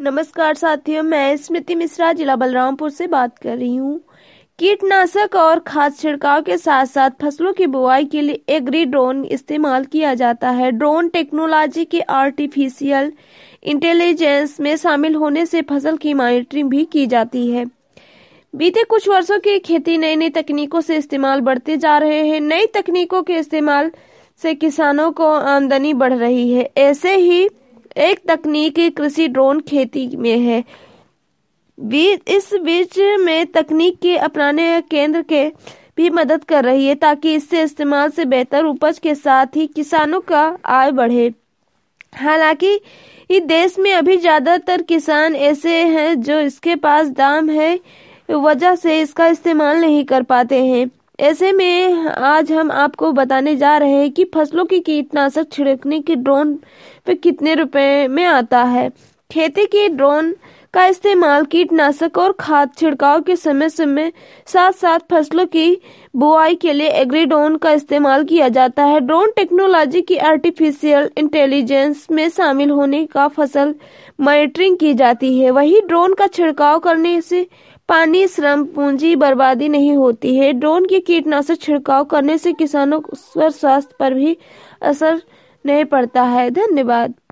नमस्कार साथियों, मैं स्मृति मिश्रा जिला बलरामपुर से बात कर रही हूँ। कीटनाशक और खाद छिड़काव के साथ साथ फसलों की बुवाई के लिए एग्री ड्रोन इस्तेमाल किया जाता है। ड्रोन टेक्नोलॉजी के आर्टिफिशियल इंटेलिजेंस में शामिल होने से फसल की मॉनिटरिंग भी की जाती है। बीते कुछ वर्षों की खेती नई नई तकनीकों से इस्तेमाल बढ़ते जा रहे हैं। नई तकनीकों के इस्तेमाल से किसानों को आमदनी बढ़ रही है। ऐसे ही एक तकनीक कृषि ड्रोन खेती में है। इस बीच में तकनीक के अपनाने केंद्र के भी मदद कर रही है ताकि इससे इस्तेमाल से बेहतर उपज के साथ ही किसानों का आय बढ़े। हालांकि इस देश में अभी ज्यादातर किसान ऐसे हैं जो इसके पास दाम है वजह से इसका इस्तेमाल नहीं कर पाते हैं। ऐसे में आज हम आपको बताने जा रहे हैं कि फसलों की कीटनाशक छिड़कने की ड्रोन पे कितने रुपए में आता है। खेती की ड्रोन का इस्तेमाल कीटनाशक और खाद छिड़काव के समय साथ साथ फसलों की बुआई के लिए एग्री ड्रोन का इस्तेमाल किया जाता है। ड्रोन टेक्नोलॉजी की आर्टिफिशियल इंटेलिजेंस में शामिल होने का फसल मॉनिटरिंग की जाती है। वही ड्रोन का छिड़काव करने से पानी, श्रम, पूंजी बर्बादी नहीं होती है। ड्रोन की कीटनाशक छिड़काव करने से किसानों पर स्वास्थ्य पर भी असर नहीं पड़ता है। धन्यवाद।